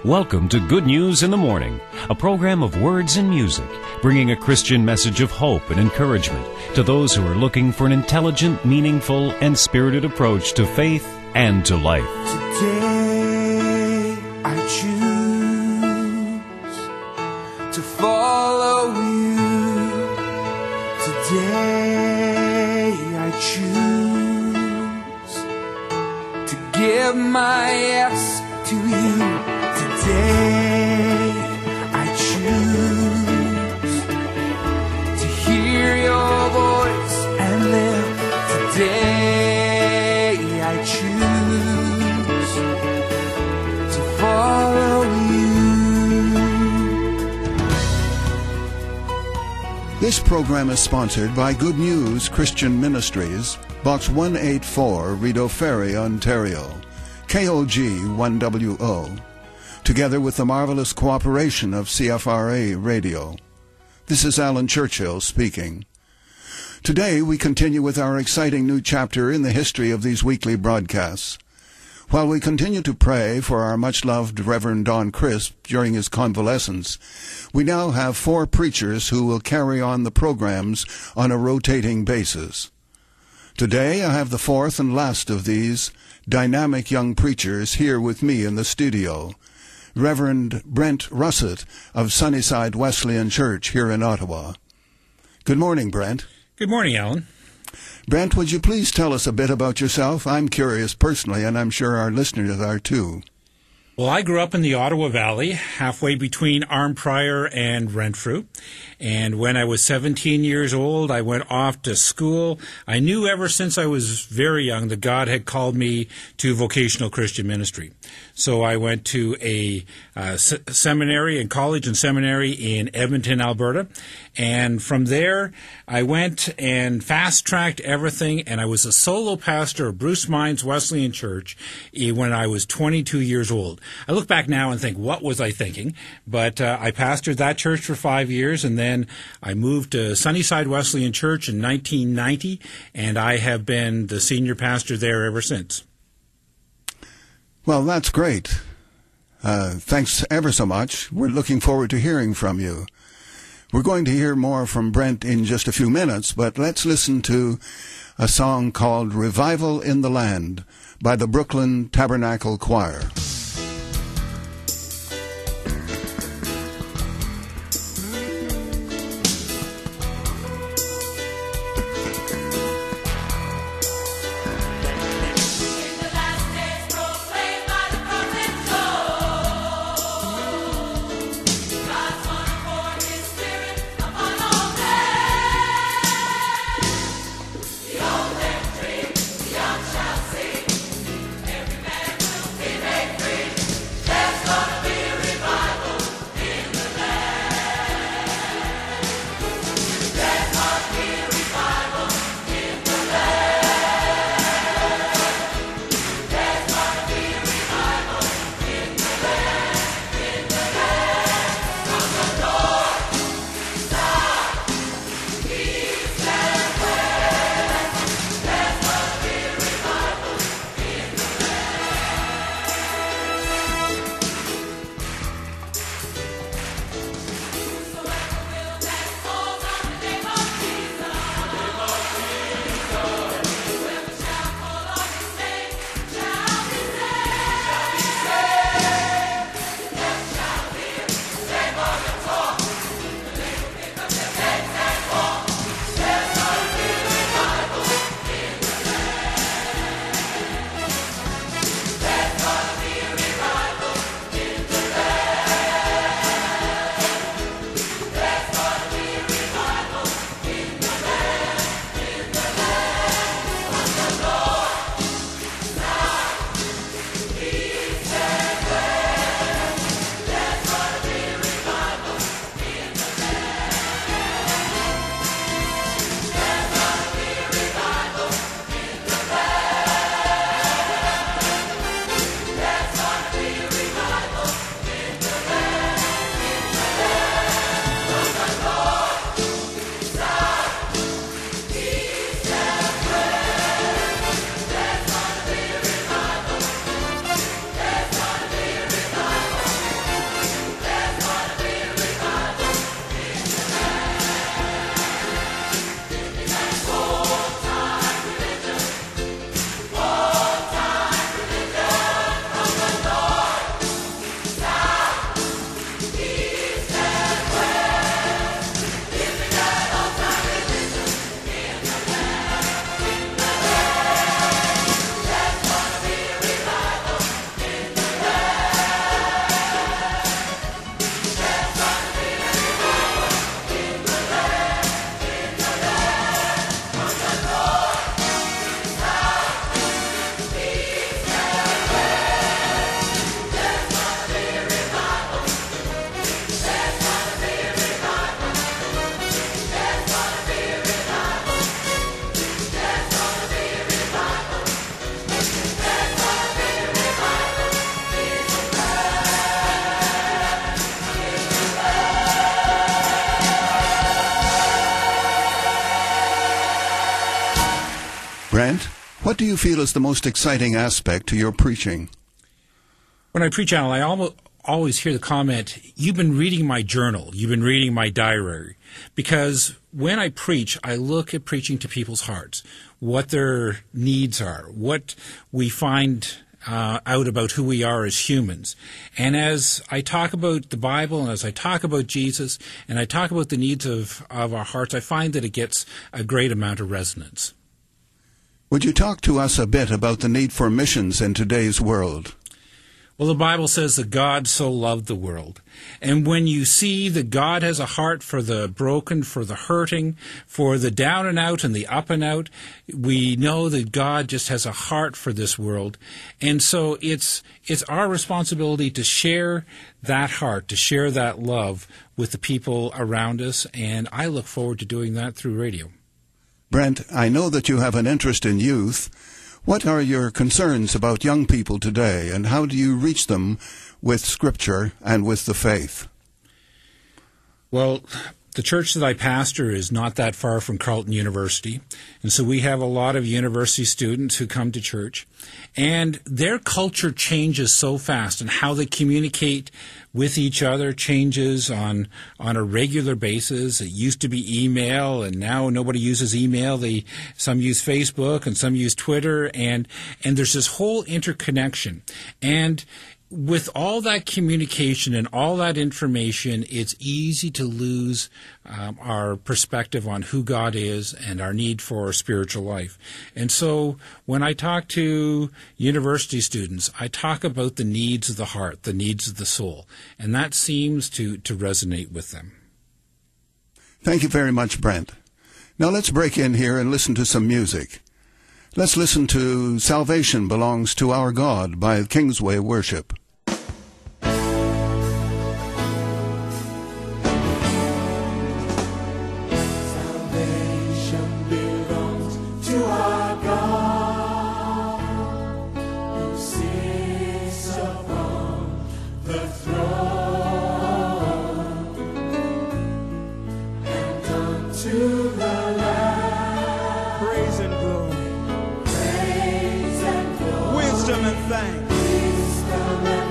Welcome to Good News in the Morning, a program of words and music, bringing a Christian message of hope and encouragement to those who are looking for an intelligent, meaningful, and spirited approach to faith and to life. Today I choose to follow you. Today I choose to give my yes to you. Today I choose to hear your voice and live. Today I choose to follow you. This program is sponsored by Good News Christian Ministries, Box 184, Rideau Ferry, Ontario, KOG 1WO. Together with the marvelous cooperation of CFRA Radio. This is Alan Churchill speaking. Today we continue with our exciting new chapter in the history of these weekly broadcasts. While we continue to pray for our much-loved Reverend Don Crisp during his convalescence, we now have 4 preachers who will carry on the programs on a rotating basis. Today I have the 4th and last of these dynamic young preachers here with me in the studio. Reverend Brent Russett of Sunnyside Wesleyan Church here in Ottawa. Good morning, Brent. Good morning, Alan. Brent, would you please tell us a bit about yourself? I'm curious personally, and I'm sure our listeners are too. Well, I grew up in the Ottawa Valley, halfway between Arnprior and Renfrew. And when I was 17 years old, I went off to school. I knew ever since I was very young that God had called me to vocational Christian ministry. So I went to a seminary and college and seminary in Edmonton, Alberta. And from there, I went and fast-tracked everything, and I was a solo pastor of Bruce Mines Wesleyan Church when I was 22 years old. I look back now and think, what was I thinking? But I pastored that church for 5 years, and then I moved to Sunnyside Wesleyan Church in 1990, and I have been the senior pastor there ever since. Well, that's great. Thanks ever so much. We're looking forward to hearing from you. We're going to hear more from Brent in just a few minutes, but let's listen to a song called Revival in the Land by the Brooklyn Tabernacle Choir. Free. Brent, what do you feel is the most exciting aspect to your preaching? When I preach, Al, I always hear the comment, you've been reading my journal, you've been reading my diary. Because when I preach, I look at preaching to people's hearts, what their needs are, what we find out about who we are as humans. And as I talk about the Bible, and as I talk about Jesus, and I talk about the needs of our hearts, I find that it gets a great amount of resonance. Would you talk to us a bit about the need for missions in today's world? Well, the Bible says that God so loved the world. And when you see that God has a heart for the broken, for the hurting, for the down and out and the up and out, we know that God just has a heart for this world. And so it's our responsibility to share that heart, to share that love with the people around us. And I look forward to doing that through radio. Brent, I know that you have an interest in youth. What are your concerns about young people today, and how do you reach them with Scripture and with the faith? Well, the church that I pastor is not that far from Carleton University, and so we have a lot of university students who come to church, and their culture changes so fast, and how they communicate with each other changes on a regular basis. It used to be email, and now nobody uses email. Some use Facebook, and some use Twitter, and there's this whole interconnection. And with all that communication and all that information, it's easy to lose our perspective on who God is and our need for a spiritual life. And so when I talk to university students, I talk about the needs of the heart, the needs of the soul, and that seems to resonate with them. Thank you very much, Brent. Now let's break in here and listen to some music. Let's listen to Salvation Belongs to Our God by Kingsway Worship. Wisdom and thanks.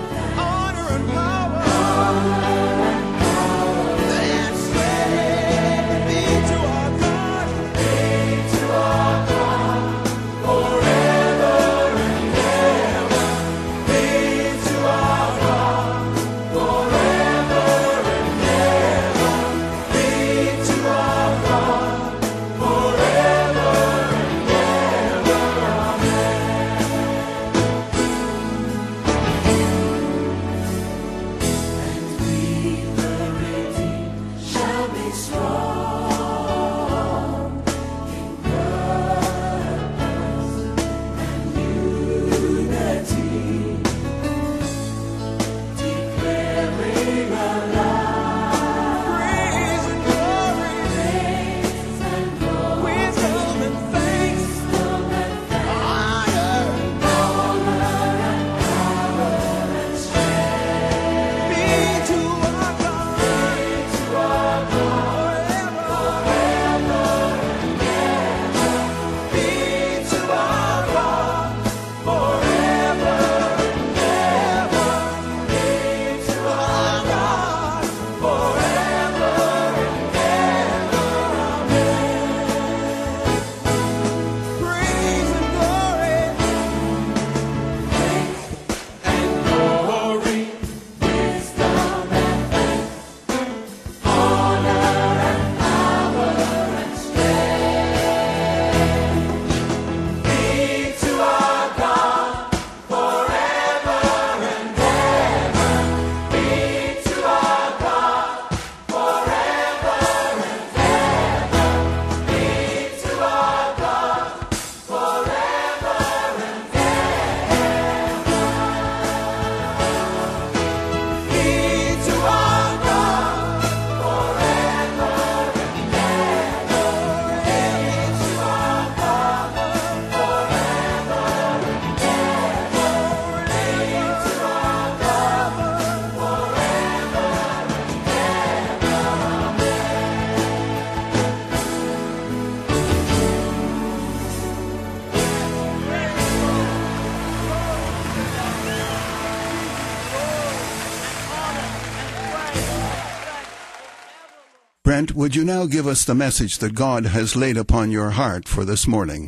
Brent, would you now give us the message that God has laid upon your heart for this morning?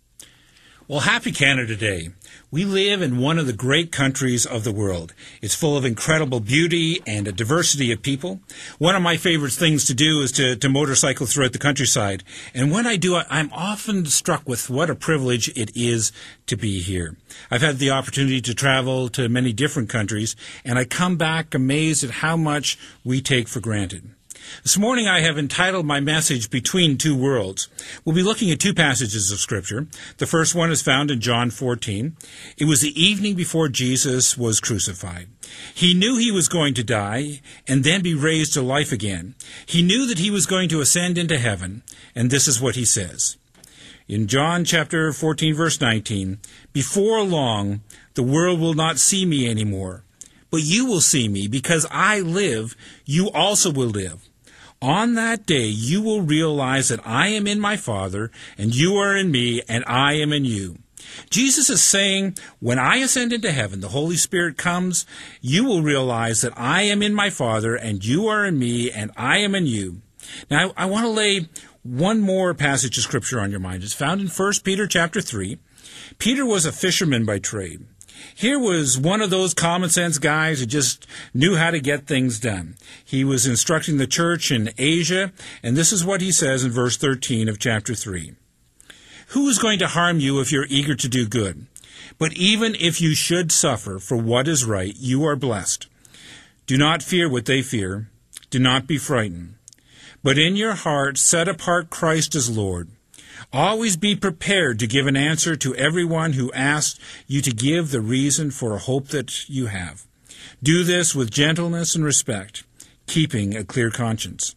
Well, happy Canada Day. We live in one of the great countries of the world. It's full of incredible beauty and a diversity of people. One of my favorite things to do is to motorcycle throughout the countryside. And when I do, I'm often struck with what a privilege it is to be here. I've had the opportunity to travel to many different countries, and I come back amazed at how much we take for granted. This morning I have entitled my message, Between Two Worlds. We'll be looking at two passages of Scripture. The first one is found in John 14. It was the evening before Jesus was crucified. He knew he was going to die and then be raised to life again. He knew that he was going to ascend into heaven, and this is what he says. In John chapter 14, verse 19, "Before long, the world will not see me anymore, but you will see me. Because I live, you also will live. On that day, you will realize that I am in my Father, and you are in me, and I am in you." Jesus is saying, when I ascend into heaven, the Holy Spirit comes, you will realize that I am in my Father, and you are in me, and I am in you. Now, I want to lay one more passage of Scripture on your mind. It's found in 1 Peter chapter 3. Peter was a fisherman by trade. Here was one of those common sense guys who just knew how to get things done. He was instructing the church in Asia, and this is what he says in verse 13 of chapter 3. "Who is going to harm you if you're eager to do good? But even if you should suffer for what is right, you are blessed. Do not fear what they fear. Do not be frightened. But in your heart set apart Christ as Lord. Always be prepared to give an answer to everyone who asks you to give the reason for a hope that you have. Do this with gentleness and respect, keeping a clear conscience."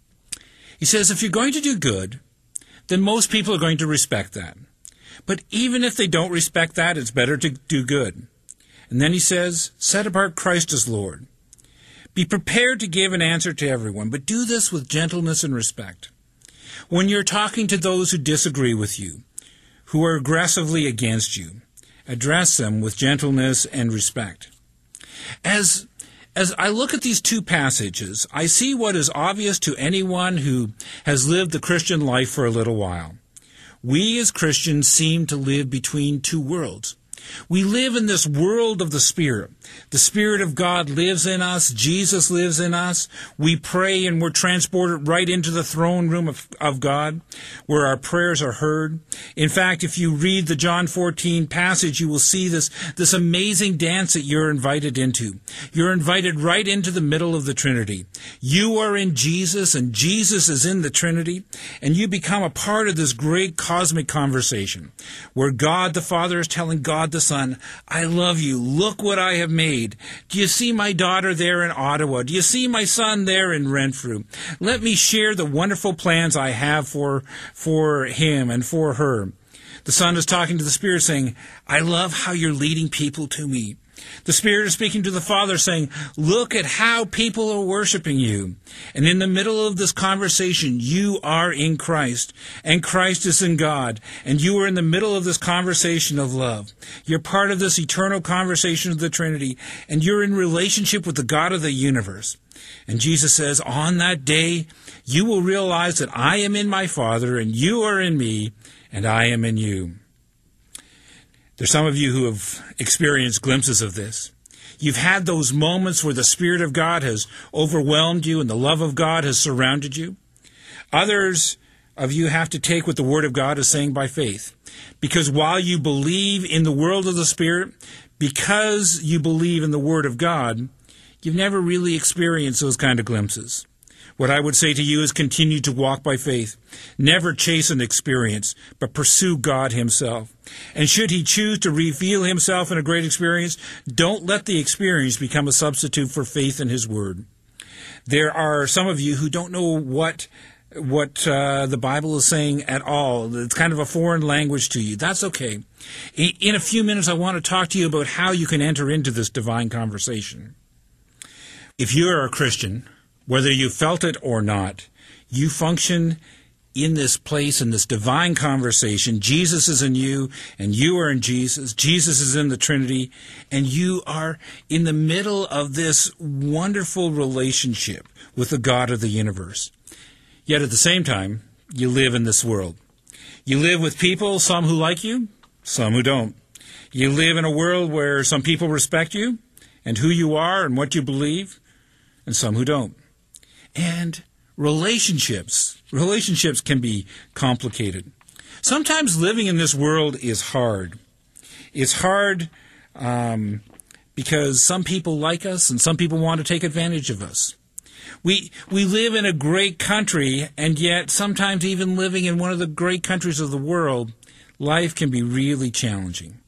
He says if you're going to do good, then most people are going to respect that. But even if they don't respect that, it's better to do good. And then he says, set apart Christ as Lord. Be prepared to give an answer to everyone, but do this with gentleness and respect. When you're talking to those who disagree with you, who are aggressively against you, address them with gentleness and respect. As I look at these two passages, I see what is obvious to anyone who has lived the Christian life for a little while. We as Christians seem to live between two worlds. We live in this world of the Spirit. The Spirit of God lives in us. Jesus lives in us. We pray and we're transported right into the throne room of God, where our prayers are heard. In fact, if you read the John 14 passage, you will see this amazing dance that you're invited into. You're invited right into the middle of the Trinity. You are in Jesus, and Jesus is in the Trinity, and you become a part of this great cosmic conversation, where God the Father is telling God the Son, I love you. Look what I have made. Do you see my daughter there in Ottawa? Do you see my son there in Renfrew? Let me share the wonderful plans I have for him and for her. The Son is talking to the Spirit saying, I love how you're leading people to me. The Spirit is speaking to the Father saying, look at how people are worshiping you. And in the middle of this conversation, you are in Christ, and Christ is in God, and you are in the middle of this conversation of love. You're part of this eternal conversation of the Trinity, and you're in relationship with the God of the universe. And Jesus says, on that day, you will realize that I am in my Father, and you are in me, and I am in you. There's some of you who have experienced glimpses of this. You've had those moments where the Spirit of God has overwhelmed you and the love of God has surrounded you. Others of you have to take what the Word of God is saying by faith. Because while you believe in the world of the Spirit, because you believe in the Word of God, you've never really experienced those kind of glimpses. What I would say to you is continue to walk by faith. Never chase an experience, but pursue God Himself. And should He choose to reveal Himself in a great experience, don't let the experience become a substitute for faith in His Word. There are some of you who don't know what the Bible is saying at all. It's kind of a foreign language to you. That's okay. In a few minutes, I want to talk to you about how you can enter into this divine conversation. If you are a Christian, whether you felt it or not, you function in this place, in this divine conversation. Jesus is in you, and you are in Jesus. Jesus is in the Trinity, and you are in the middle of this wonderful relationship with the God of the universe. Yet at the same time, you live in this world. You live with people, some who like you, some who don't. You live in a world where some people respect you and who you are and what you believe, and some who don't. And relationships can be complicated. Sometimes living in this world is hard. It's hard because some people like us and some people want to take advantage of us. We live in a great country, and yet sometimes even living in one of the great countries of the world, life can be really challenging.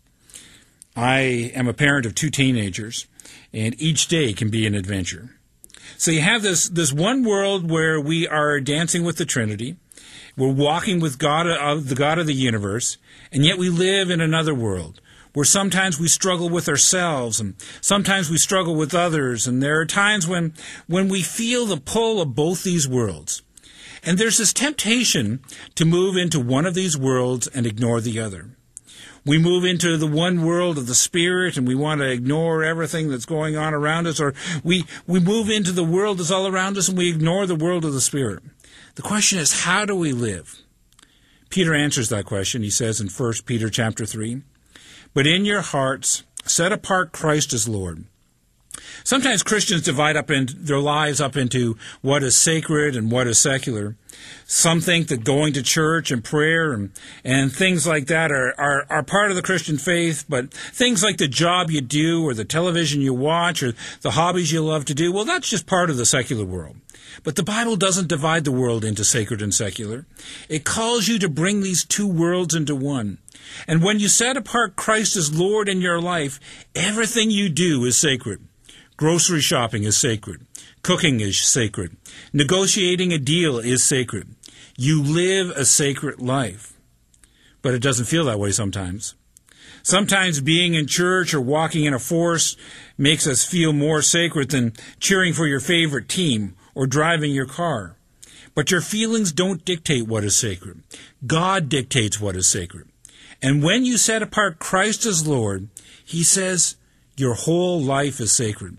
I am a parent of 2 teenagers, and each day can be an adventure. So you have this one world where we are dancing with the Trinity, we're walking with God, the God of the universe, and yet we live in another world where sometimes we struggle with ourselves and sometimes we struggle with others, and there are times when we feel the pull of both these worlds. And there's this temptation to move into one of these worlds and ignore the other. We move into the one world of the Spirit and we want to ignore everything that's going on around us, or we move into the world that's all around us and we ignore the world of the Spirit. The question is, how do we live? Peter answers that question. He says in 1 Peter chapter 3, "But in your hearts set apart Christ as Lord." Sometimes Christians divide their lives up into what is sacred and what is secular. Some think that going to church and prayer and things like that are part of the Christian faith, but things like the job you do or the television you watch or the hobbies you love to do, well, that's just part of the secular world. But the Bible doesn't divide the world into sacred and secular. It calls you to bring these 2 worlds into one. And when you set apart Christ as Lord in your life, everything you do is sacred. Grocery shopping is sacred. Cooking is sacred. Negotiating a deal is sacred. You live a sacred life. But it doesn't feel that way sometimes. Sometimes being in church or walking in a forest makes us feel more sacred than cheering for your favorite team or driving your car. But your feelings don't dictate what is sacred. God dictates what is sacred. And when you set apart Christ as Lord, He says your whole life is sacred.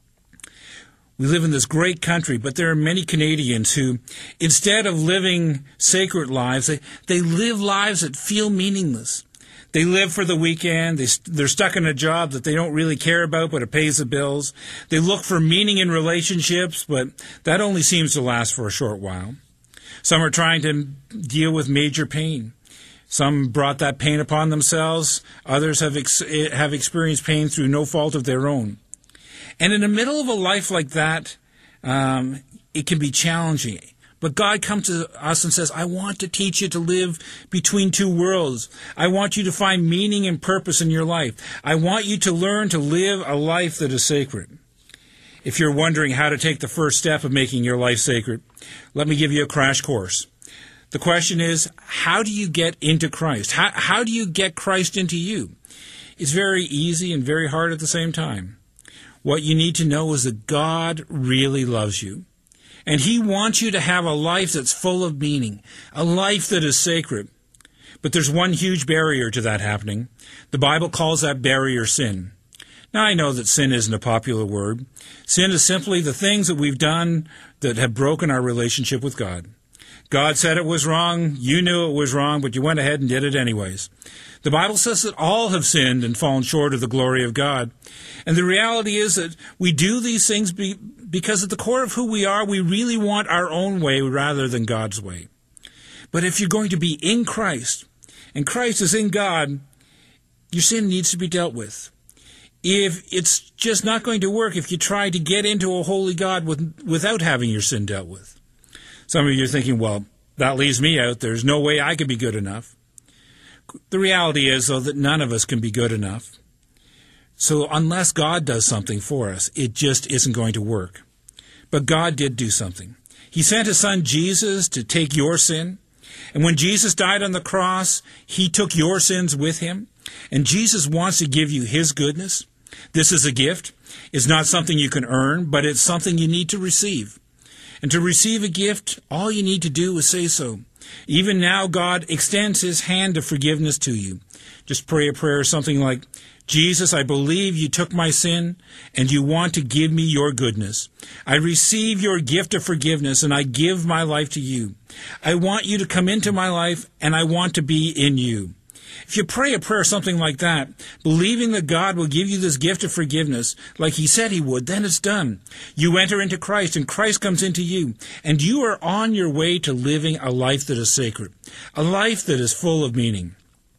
We live in this great country, but there are many Canadians who, instead of living sacred lives, they live lives that feel meaningless. They live for the weekend. They're stuck in a job that they don't really care about, but it pays the bills. They look for meaning in relationships, but that only seems to last for a short while. Some are trying to deal with major pain. Some brought that pain upon themselves. Others have experienced pain through no fault of their own. And in the middle of a life like that, it can be challenging. But God comes to us and says, I want to teach you to live between 2 worlds. I want you to find meaning and purpose in your life. I want you to learn to live a life that is sacred. If you're wondering how to take the first step of making your life sacred, let me give you a crash course. The question is, how do you get into Christ? How do you get Christ into you? It's very easy and very hard at the same time. What you need to know is that God really loves you. And He wants you to have a life that's full of meaning, a life that is sacred. But there's one huge barrier to that happening. The Bible calls that barrier sin. Now, I know that sin isn't a popular word. Sin is simply the things that we've done that have broken our relationship with God. God said it was wrong, you knew it was wrong, but you went ahead and did it anyways. The Bible says that all have sinned and fallen short of the glory of God. And the reality is that we do these things because at the core of who we are, we really want our own way rather than God's way. But if you're going to be in Christ, and Christ is in God, your sin needs to be dealt with. If it's just not going to work if you try to get into a holy God without having your sin dealt with. Some of you are thinking, well, that leaves me out. There's no way I could be good enough. The reality is, though, that none of us can be good enough. So unless God does something for us, it just isn't going to work. But God did do something. He sent His Son Jesus to take your sin. And when Jesus died on the cross, He took your sins with Him. And Jesus wants to give you His goodness. This is a gift. It's not something you can earn, but it's something you need to receive. And to receive a gift, all you need to do is say so. Even now, God extends His hand of forgiveness to you. Just pray a prayer, something like, Jesus, I believe you took my sin, and you want to give me your goodness. I receive your gift of forgiveness, and I give my life to you. I want you to come into my life, and I want to be in you. If you pray a prayer something like that, believing that God will give you this gift of forgiveness, like he said he would, then it's done. You enter into Christ, and Christ comes into you, and you are on your way to living a life that is sacred, a life that is full of meaning.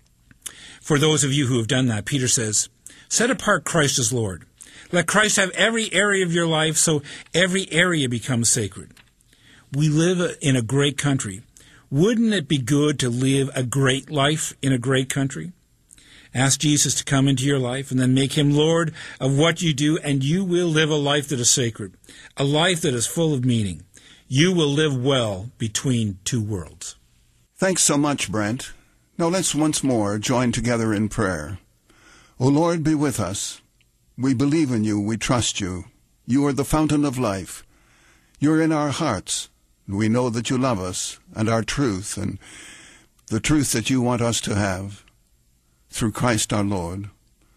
For those of you who have done that, Peter says, set apart Christ as Lord. Let Christ have every area of your life so every area becomes sacred. We live in a great country. Wouldn't it be good to live a great life in a great country? Ask Jesus to come into your life and then make him Lord of what you do, and you will live a life that is sacred, a life that is full of meaning. You will live well between two worlds. Thanks so much, Brent. Now let's once more join together in prayer. O Lord, be with us. We believe in you, we trust you. You are the fountain of life. You're in our hearts. We know that you love us and our truth and the truth that you want us to have through Christ our Lord.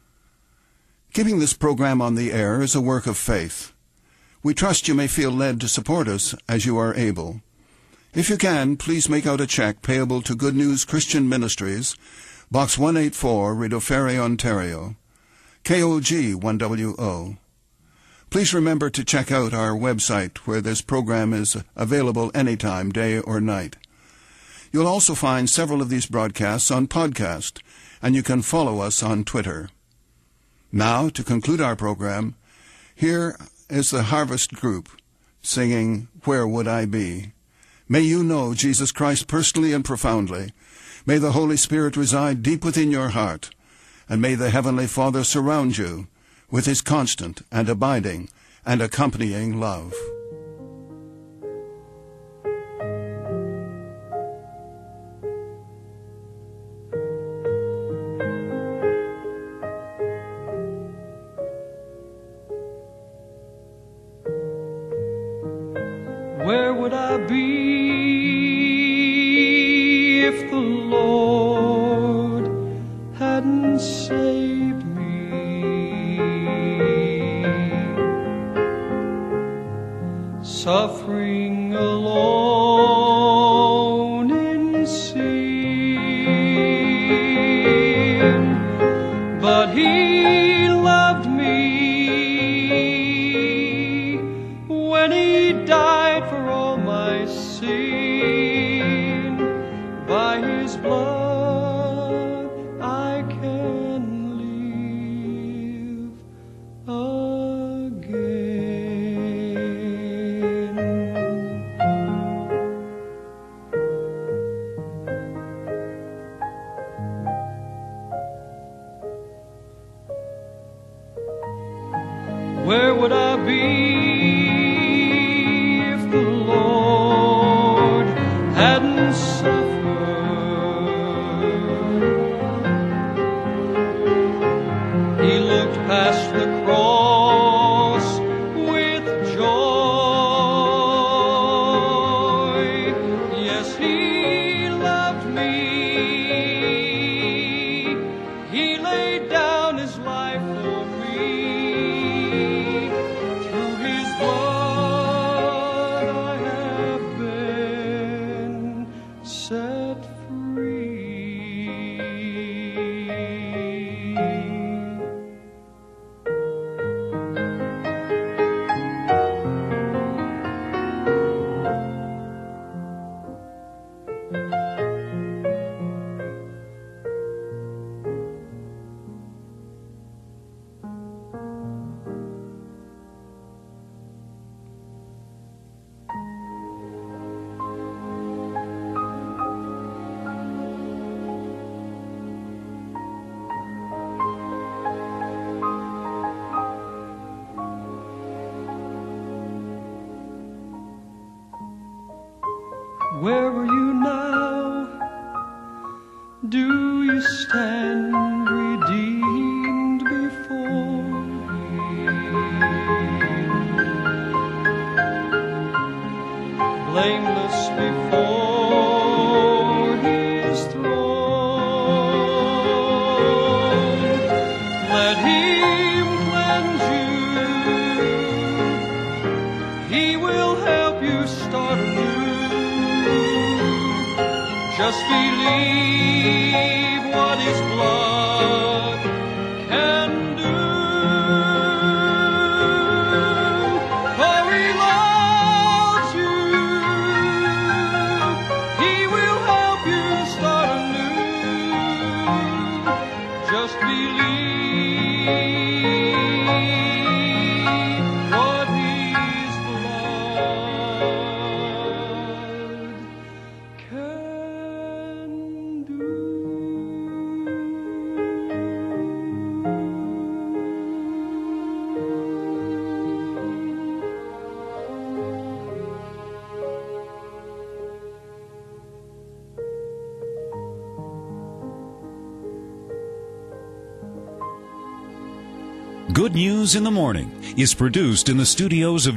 Keeping this program on the air is a work of faith. We trust you may feel led to support us as you are able. If you can, please make out a check payable to Good News Christian Ministries, Box 184, Rideau Ferry, Ontario, KOG 1WO. Please remember to check out our website where this program is available anytime, day or night. You'll also find several of these broadcasts on podcast, and you can follow us on Twitter. Now, to conclude our program, here is the Harvest Group singing Where Would I Be? May you know Jesus Christ personally and profoundly. May the Holy Spirit reside deep within your heart, and may the Heavenly Father surround you with his constant and abiding and accompanying love. Where would I be if the Lord hadn't saved me? Suffering alone in sin, but he loved me when he died for all my sin. By his blood I can live again. Where would I be if the Lord hadn't suffered? He looked past the cross with joy. Yes, he loved me. He laid down his life for me. Through his blood I have been set free. Where are you now? Do you stand redeemed before me? Blameless before his throne. Let Just believe what His blood can do. For He loves you. He will help you start anew. Just believe what His blood can do. Good News in the Morning is produced in the studios of